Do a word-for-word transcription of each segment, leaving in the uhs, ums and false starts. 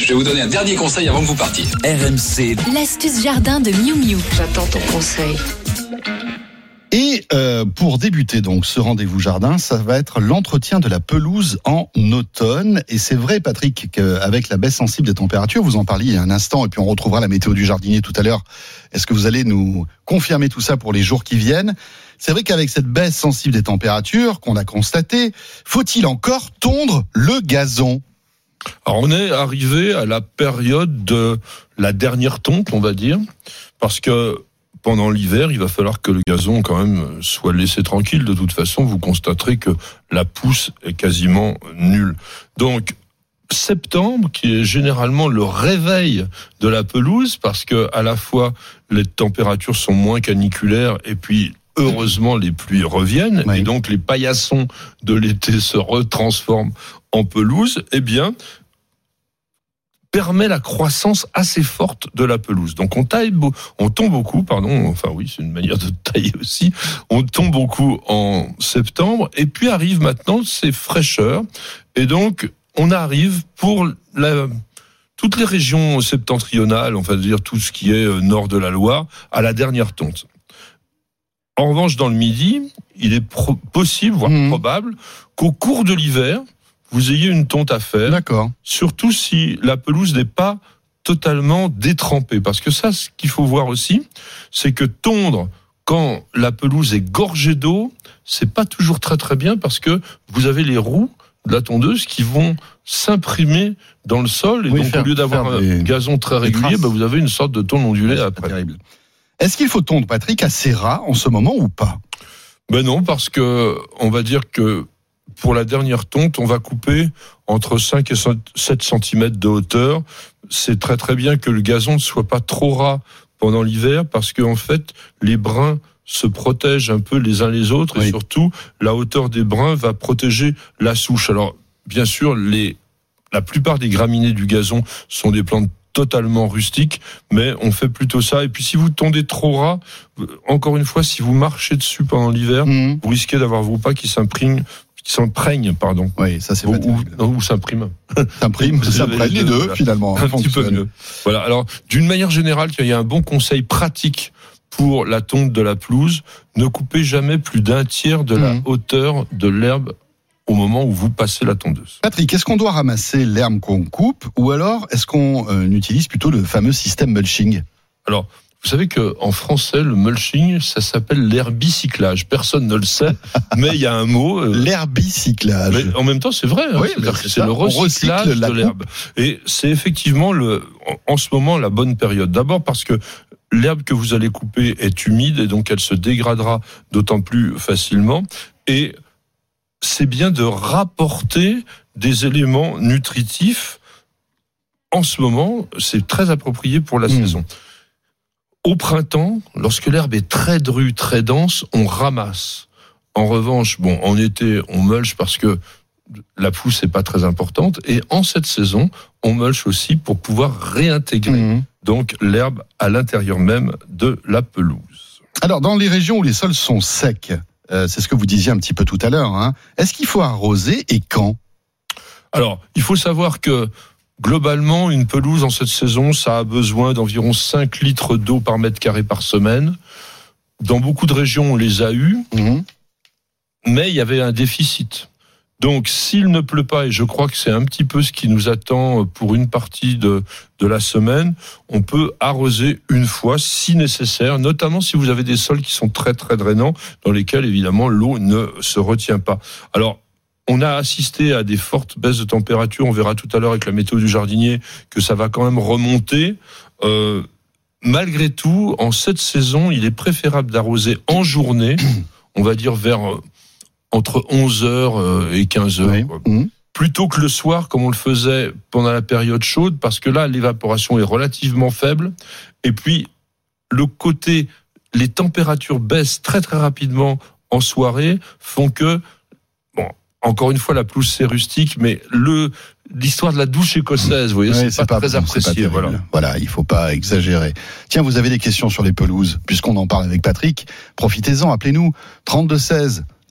Je vais vous donner un dernier conseil avant que vous partiez. R M C. L'astuce jardin de Miu Miu. J'attends ton conseil. Et euh, pour débuter donc ce rendez-vous jardin, ça va être l'entretien de la pelouse en automne. Et c'est vrai, Patrick, qu'avec la baisse sensible des températures, vous en parliez il y a un instant, et puis on retrouvera la météo du jardinier tout à l'heure. Est-ce que vous allez nous confirmer tout ça pour les jours qui viennent ? C'est vrai qu'avec cette baisse sensible des températures qu'on a constatée, faut-il encore tondre le gazon ? Alors on est arrivé à la période de la dernière tonte, on va dire, parce que pendant l'hiver, il va falloir que le gazon quand même soit laissé tranquille. De toute façon, vous constaterez que la pousse est quasiment nulle. Donc, septembre, qui est généralement le réveil de la pelouse, parce que à la fois les températures sont moins caniculaires et puis heureusement les pluies reviennent, oui. Et donc les paillassons de l'été se retransforment en pelouse, eh bien permet la croissance assez forte de la pelouse. Donc on taille, on tombe beaucoup, pardon, enfin oui, c'est une manière de tailler aussi. On tombe beaucoup en septembre, et puis arrive maintenant ces fraîcheurs, et donc on arrive pour la, toutes les régions septentrionales, enfin dire tout ce qui est nord de la Loire, à la dernière tonte. En revanche, dans le Midi, il est pro- possible, voire mmh. probable, qu'au cours de l'hiver, vous ayez une tonte à faire. D'accord. Surtout si la pelouse n'est pas totalement détrempée. Parce que ça, ce qu'il faut voir aussi, c'est que tondre quand la pelouse est gorgée d'eau, c'est pas toujours très très bien, parce que vous avez les roues de la tondeuse qui vont s'imprimer dans le sol, et oui, donc faire, au lieu d'avoir un des, gazon très régulier, bah, vous avez une sorte de tonde ondulée ouais, après. Terrible. Est-ce qu'il faut tondre, Patrick, assez ras en ce moment ou pas ? Ben non, parce que on va dire que pour la dernière tonte, on va couper entre cinq et sept centimètres de hauteur. C'est très très bien que le gazon ne soit pas trop ras pendant l'hiver, parce que en fait, les brins se protègent un peu les uns les autres, oui. Et surtout, la hauteur des brins va protéger la souche. Alors, bien sûr, les, la plupart des graminées du gazon sont des plantes totalement rustiques, mais on fait plutôt ça. Et puis si vous tondez trop ras, encore une fois, si vous marchez dessus pendant l'hiver, mmh. vous risquez d'avoir vos pas qui s'imprègnent, qui s'imprègnent, pardon. Oui, ça c'est ou, pas terrible. Ou, ou s'impriment. S'imprime, s'imprègnent les deux, voilà. Finalement. Un petit peu mieux. Voilà. Alors, d'une manière générale, il y a un bon conseil pratique pour la tonte de la pelouse. Ne coupez jamais plus d'un tiers de la mmh. hauteur de l'herbe au moment où vous passez la tondeuse. Patrick, est-ce qu'on doit ramasser l'herbe qu'on coupe, ou alors est-ce qu'on euh, utilise plutôt le fameux système mulching ? Alors, vous savez qu'en français, le mulching, ça s'appelle l'herbicyclage. Personne ne le sait, mais il y a un mot... Euh, l'herbicyclage. Mais en même temps, c'est vrai. Oui, hein, c'est, c'est le recyclage de l'herbe. Et c'est effectivement, le, en, en ce moment, la bonne période. D'abord parce que l'herbe que vous allez couper est humide, et donc elle se dégradera d'autant plus facilement. Et c'est bien de rapporter des éléments nutritifs. En ce moment, c'est très approprié pour la mmh. saison. Au printemps, lorsque l'herbe est très drue, très dense, on ramasse. En revanche, bon, en été, on mulche parce que la pousse n'est pas très importante. Et en cette saison, on mulche aussi pour pouvoir réintégrer mmh. donc l'herbe à l'intérieur même de la pelouse. Alors, dans les régions où les sols sont secs, Euh, c'est ce que vous disiez un petit peu tout à l'heure, hein. Est-ce qu'il faut arroser, et quand ? Alors, il faut savoir que globalement, une pelouse en cette saison, ça a besoin d'environ cinq litres d'eau par mètre carré par semaine. Dans beaucoup de régions, on les a eus, mmh. mais il y avait un déficit. Donc, s'il ne pleut pas, et je crois que c'est un petit peu ce qui nous attend pour une partie de, de la semaine, on peut arroser une fois si nécessaire, notamment si vous avez des sols qui sont très très drainants, dans lesquels évidemment l'eau ne se retient pas. Alors, on a assisté à des fortes baisses de température, on verra tout à l'heure avec la météo du jardinier que ça va quand même remonter. Euh, malgré tout, en cette saison, il est préférable d'arroser en journée, on va dire vers... entre onze heures et quinze heures, oui. mmh. plutôt que le soir, comme on le faisait pendant la période chaude, parce que là, l'évaporation est relativement faible. Et puis, le côté, les températures baissent très très rapidement en soirée, font que, bon, encore une fois, la pelouse c'est rustique, mais le l'histoire de la douche écossaise, vous voyez, oui, c'est, c'est pas, pas très bon, apprécié. Pas voilà. voilà, il faut pas exagérer. Tiens, vous avez des questions sur les pelouses, puisqu'on en parle avec Patrick. Profitez-en, appelez-nous trente-deux seize.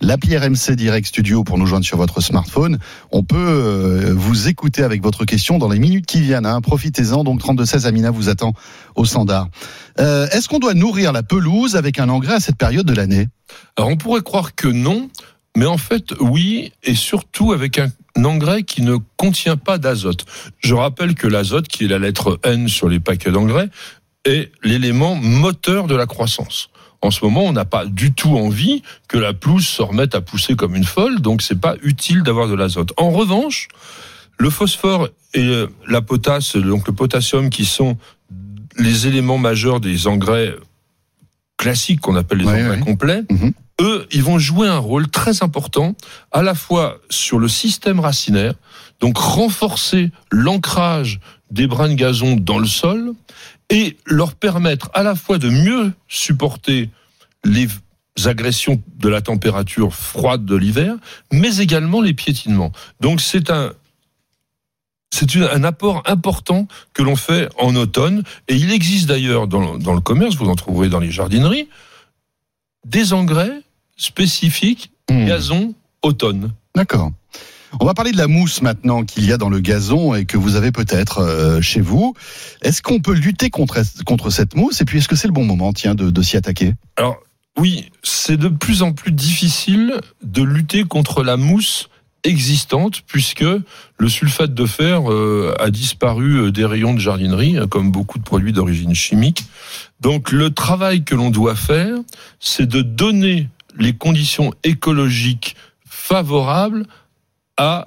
l'appli R M C Direct Studio pour nous joindre sur votre smartphone. On peut euh, vous écouter avec votre question dans les minutes qui viennent. Hein. Profitez-en. Donc trente-deux seize, Amina vous attend au standard. Euh, est-ce qu'on doit nourrir la pelouse avec un engrais à cette période de l'année ? Alors on pourrait croire que non, mais en fait oui, et surtout avec un engrais qui ne contient pas d'azote. Je rappelle que l'azote, qui est la lettre N sur les paquets d'engrais, est l'élément moteur de la croissance. En ce moment, on n'a pas du tout envie que la pelouse se remette à pousser comme une folle, donc c'est pas utile d'avoir de l'azote. En revanche, le phosphore et la potasse, donc le potassium, qui sont les éléments majeurs des engrais classiques qu'on appelle les ouais, engrais ouais. complets, mmh. eux, ils vont jouer un rôle très important à la fois sur le système racinaire, donc renforcer l'ancrage des brins de gazon dans le sol et leur permettre à la fois de mieux supporter les agressions de la température froide de l'hiver, mais également les piétinements. Donc c'est un C'est une, un apport important que l'on fait en automne. Et il existe d'ailleurs dans, dans le commerce, vous en trouverez dans les jardineries, des engrais spécifiques mmh. gazon automne. D'accord. On va parler de la mousse maintenant qu'il y a dans le gazon et que vous avez peut-être euh, chez vous. Est-ce qu'on peut lutter contre, contre cette mousse ? Et puis est-ce que c'est le bon moment, tiens, de, de s'y attaquer ? Alors oui, c'est de plus en plus difficile de lutter contre la mousse existante, puisque le sulfate de fer euh, a disparu des rayons de jardinerie, comme beaucoup de produits d'origine chimique. Donc le travail que l'on doit faire, c'est de donner les conditions écologiques favorables à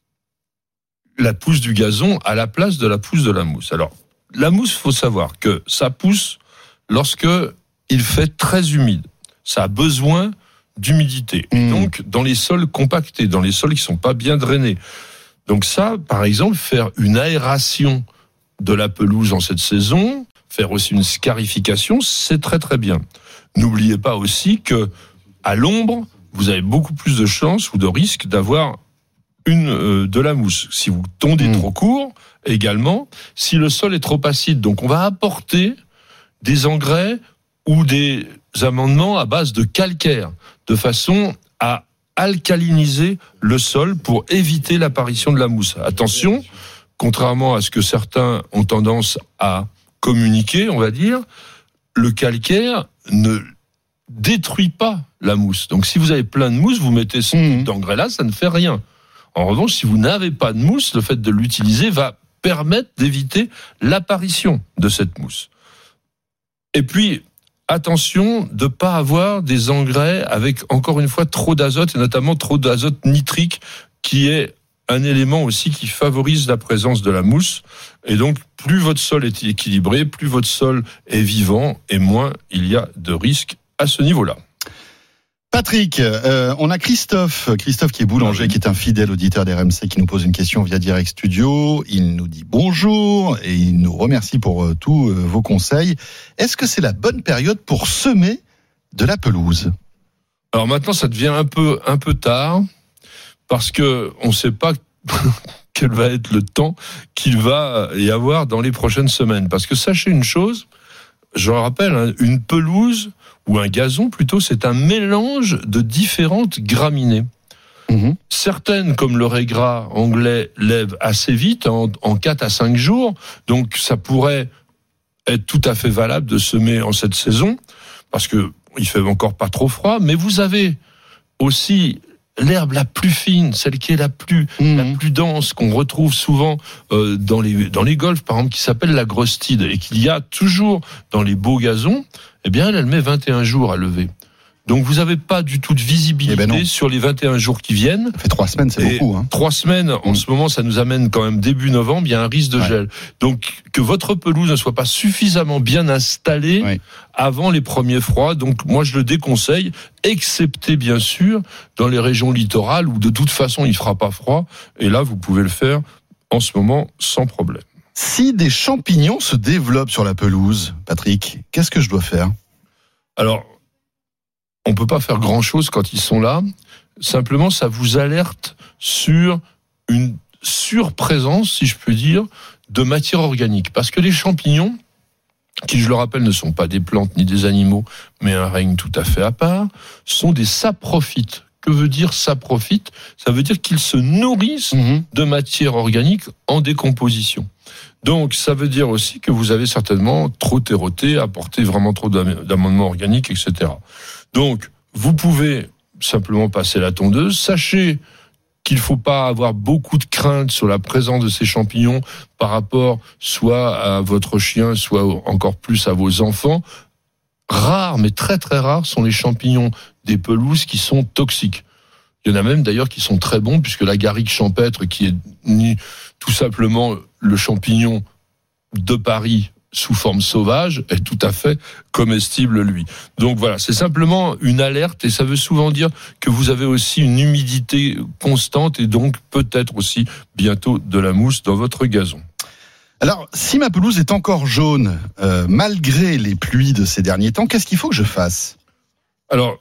la pousse du gazon à la place de la pousse de la mousse. Alors, la mousse, il faut savoir que ça pousse lorsque il fait très humide. Ça a besoin d'humidité. Et donc, dans les sols compactés, dans les sols qui sont pas bien drainés. Donc ça, par exemple, faire une aération de la pelouse en cette saison, faire aussi une scarification, c'est très très bien. N'oubliez pas aussi que à l'ombre, vous avez beaucoup plus de chances ou de risques d'avoir une euh, de la mousse. Si vous tondez mmh. trop court, également, si le sol est trop acide. Donc on va apporter des engrais ou des amendements à base de calcaire, de façon à alcaliniser le sol pour éviter l'apparition de la mousse. Attention, contrairement à ce que certains ont tendance à communiquer, on va dire, le calcaire ne détruit pas la mousse. Donc si vous avez plein de mousse, vous mettez ce type mmh. d'engrais-là, ça ne fait rien. En revanche, si vous n'avez pas de mousse, le fait de l'utiliser va permettre d'éviter l'apparition de cette mousse. Et puis, attention de ne pas avoir des engrais avec, encore une fois, trop d'azote, et notamment trop d'azote nitrique, qui est un élément aussi qui favorise la présence de la mousse. Et donc, plus votre sol est équilibré, plus votre sol est vivant, et moins il y a de risques à ce niveau-là. Patrick, euh, on a Christophe, Christophe qui est boulanger, qui est un fidèle auditeur d'R M C, qui nous pose une question via Direct Studio. Il nous dit bonjour et il nous remercie pour euh, tous euh, vos conseils. Est-ce que c'est la bonne période pour semer de la pelouse ? Alors maintenant, ça devient un peu un peu tard parce que on ne sait pas quel va être le temps qu'il va y avoir dans les prochaines semaines. Parce que sachez une chose, je le rappelle, hein, une pelouse ou un gazon plutôt, c'est un mélange de différentes graminées. Mmh. Certaines, comme le régras anglais, lèvent assez vite, en, en quatre à cinq jours, donc ça pourrait être tout à fait valable de semer en cette saison, parce que il fait encore pas trop froid, mais vous avez aussi l'herbe la plus fine, celle qui est la plus mmh. la plus dense, qu'on retrouve souvent euh, dans les dans les golfs par exemple, qui s'appelle la grostide et qu'il y a toujours dans les beaux gazons. Eh bien elle, elle met vingt et un jours à lever. Donc vous n'avez pas du tout de visibilité eh ben sur les vingt et un jours qui viennent. Ça fait trois semaines, c'est et beaucoup. Hein. Trois semaines, en mmh. ce moment, ça nous amène quand même début novembre, il y a un risque de ouais. gel. Donc que votre pelouse ne soit pas suffisamment bien installée ouais. avant les premiers froids. Donc moi je le déconseille, excepté bien sûr dans les régions littorales où de toute façon il ne fera pas froid. Et là vous pouvez le faire en ce moment sans problème. Si des champignons se développent sur la pelouse, Patrick, qu'est-ce que je dois faire ? Alors, on ne peut pas faire grand-chose quand ils sont là. Simplement, ça vous alerte sur une surprésence, si je peux dire, de matière organique. Parce que les champignons, qui, je le rappelle, ne sont pas des plantes ni des animaux, mais un règne tout à fait à part, sont des saprophytes, que veut dire ça profite? Ça veut dire qu'ils se nourrissent Mmh. de matière organique en décomposition. Donc, ça veut dire aussi que vous avez certainement trop terroté, apporté vraiment trop d'am- d'amendements organiques, et cetera. Donc, vous pouvez simplement passer la tondeuse. Sachez qu'il ne faut pas avoir beaucoup de crainte sur la présence de ces champignons par rapport soit à votre chien, soit encore plus à vos enfants. Rares, mais très très rares, sont les champignons des pelouses qui sont toxiques. Il y en a même d'ailleurs qui sont très bons, puisque l'agaric champêtre, qui est ni tout simplement le champignon de Paris sous forme sauvage, est tout à fait comestible, lui. Donc voilà, c'est simplement une alerte, et ça veut souvent dire que vous avez aussi une humidité constante, et donc peut-être aussi bientôt de la mousse dans votre gazon. Alors, si ma pelouse est encore jaune, euh, malgré les pluies de ces derniers temps, qu'est-ce qu'il faut que je fasse? Alors,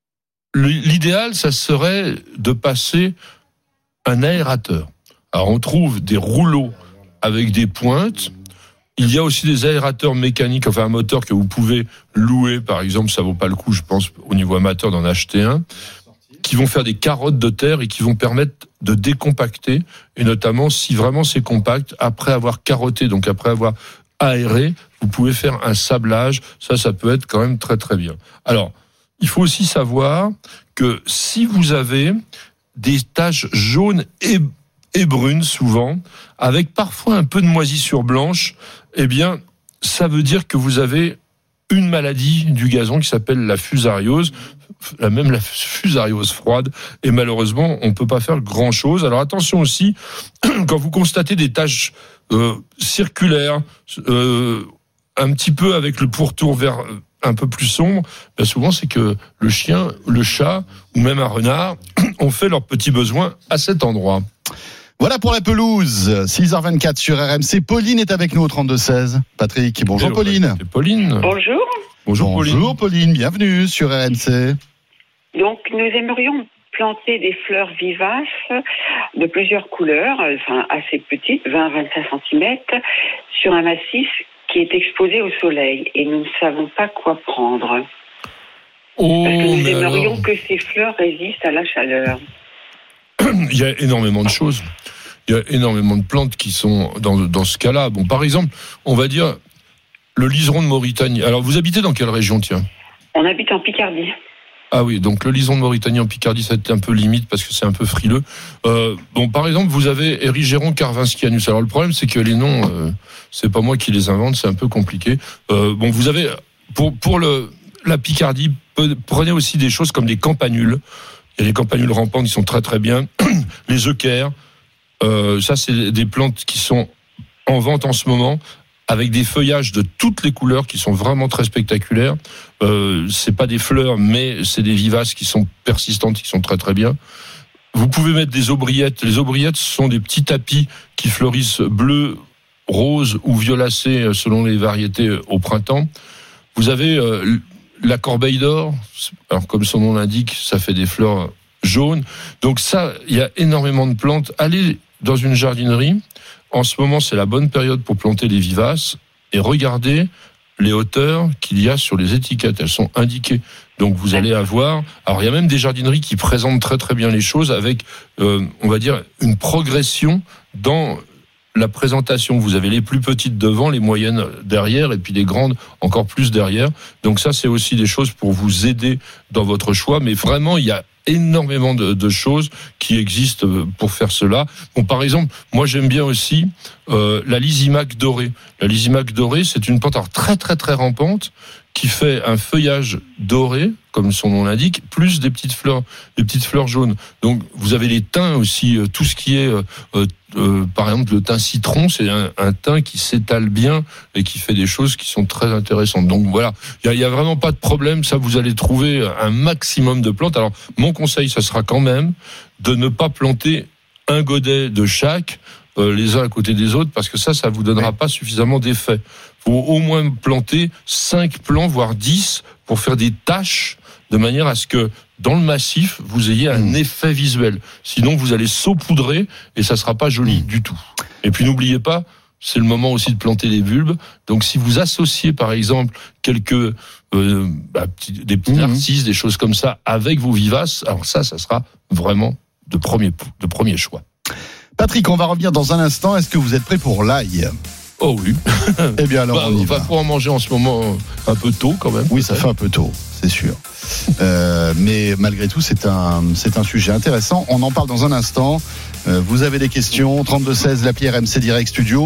l'idéal, ça serait de passer un aérateur. Alors, on trouve des rouleaux avec des pointes. Il y a aussi des aérateurs mécaniques, enfin un moteur que vous pouvez louer, par exemple, ça vaut pas le coup, je pense, au niveau amateur d'en acheter un, qui vont faire des carottes de terre et qui vont permettre de décompacter, et notamment si vraiment c'est compact, après avoir carotté, donc après avoir aéré, vous pouvez faire un sablage. Ça, ça peut être quand même très très bien. Alors, il faut aussi savoir que si vous avez des taches jaunes et, et brunes souvent, avec parfois un peu de moisissure blanche, eh bien, ça veut dire que vous avez une maladie du gazon qui s'appelle la fusariose, la même la fusariose froide, et malheureusement, on ne peut pas faire grand-chose. Alors attention aussi, quand vous constatez des taches euh, circulaires, euh, un petit peu avec le pourtour vert un peu plus sombre, ben souvent c'est que le chien, le chat ou même un renard ont fait leurs petits besoins à cet endroit. Voilà pour la pelouse, six heures vingt-quatre sur R M C. Pauline est avec nous au trente-deux seize. Patrick, bonjour Pauline. C'est Pauline. Bonjour. Bonjour Pauline. Bonjour Pauline, bienvenue sur R M C. Donc nous aimerions planter des fleurs vivaces de plusieurs couleurs, enfin assez petites, vingt à vingt-cinq centimètres, sur un massif qui est exposé au soleil, et nous ne savons pas quoi prendre. Oh, Parce que nous mais aimerions alors, que ces fleurs résistent à la chaleur. il y a énormément de choses. Il y a énormément de plantes qui sont dans, dans ce cas-là. Bon, par exemple, on va dire le liseron de Mauritanie. Alors, vous habitez dans quelle région, tiens ? On habite en Picardie. Ah oui, donc le liseron de Mauritanie en Picardie, ça a été un peu limite parce que c'est un peu frileux. Euh, bon, par exemple, vous avez Erigeron carvinscianus. Alors le problème, c'est que les noms, euh, c'est pas moi qui les invente, c'est un peu compliqué. Euh, bon, vous avez pour pour le la Picardie, prenez aussi des choses comme des campanules. Il y a les campanules rampantes qui sont très très bien. Les euchères, euh, ça c'est des plantes qui sont en vente en ce moment, avec des feuillages de toutes les couleurs qui sont vraiment très spectaculaires. Euh, c'est pas des fleurs, mais c'est des vivaces qui sont persistantes, qui sont très très bien. Vous pouvez mettre des aubriettes. Les aubriettes, ce sont des petits tapis qui fleurissent bleu, rose ou violacé selon les variétés au printemps. Vous avez euh, la corbeille d'or. Alors comme son nom l'indique, ça fait des fleurs jaunes. Donc ça, il y a énormément de plantes. Allez dans une jardinerie. En ce moment, c'est la bonne période pour planter les vivaces, et regardez les hauteurs qu'il y a sur les étiquettes. Elles sont indiquées. Donc vous allez avoir... Alors il y a même des jardineries qui présentent très très bien les choses avec, euh, on va dire, une progression dans la présentation. Vous avez les plus petites devant, les moyennes derrière, et puis les grandes encore plus derrière. Donc ça, c'est aussi des choses pour vous aider dans votre choix. Mais vraiment, il y a énormément de, de choses qui existent pour faire cela. Bon, par exemple, moi j'aime bien aussi euh, la lysimaque dorée. La lysimaque dorée, c'est une plante alors, très très très rampante qui fait un feuillage doré, comme son nom l'indique, plus des petites fleurs, des petites fleurs jaunes. Donc vous avez les thym aussi, euh, tout ce qui est, euh, euh, par exemple le thym citron, c'est un, un thym qui s'étale bien et qui fait des choses qui sont très intéressantes. Donc voilà, il y a, y a vraiment pas de problème. Ça, vous allez trouver un maximum de plantes. Alors mon conseil, ça sera quand même de ne pas planter un godet de chaque, euh, les uns à côté des autres, parce que ça, ça vous donnera pas suffisamment d'effet. Faut au moins planter cinq plants, voire dix, pour faire des taches, de manière à ce que dans le massif, vous ayez un mmh. effet visuel. Sinon, vous allez saupoudrer et ça sera pas joli mmh. du tout. Et puis n'oubliez pas, c'est le moment aussi de planter les bulbes. Donc, si vous associez, par exemple, quelques euh, bah, petits, des petits mmh. narcisses, des choses comme ça, avec vos vivaces, alors ça, ça sera vraiment de premier, de premier choix. Patrick, on va revenir dans un instant. Est-ce que vous êtes prêt pour l'ail ? Oh oui. Eh bien alors, bah, on y on va. va pouvoir en manger en ce moment un peu tôt quand même. Oui, ça fait un peu tôt, c'est sûr. euh, mais malgré tout, c'est un, c'est un sujet intéressant. On en parle dans un instant. Euh, vous avez des questions, trente-deux seize, l'appli R M C Direct Studio.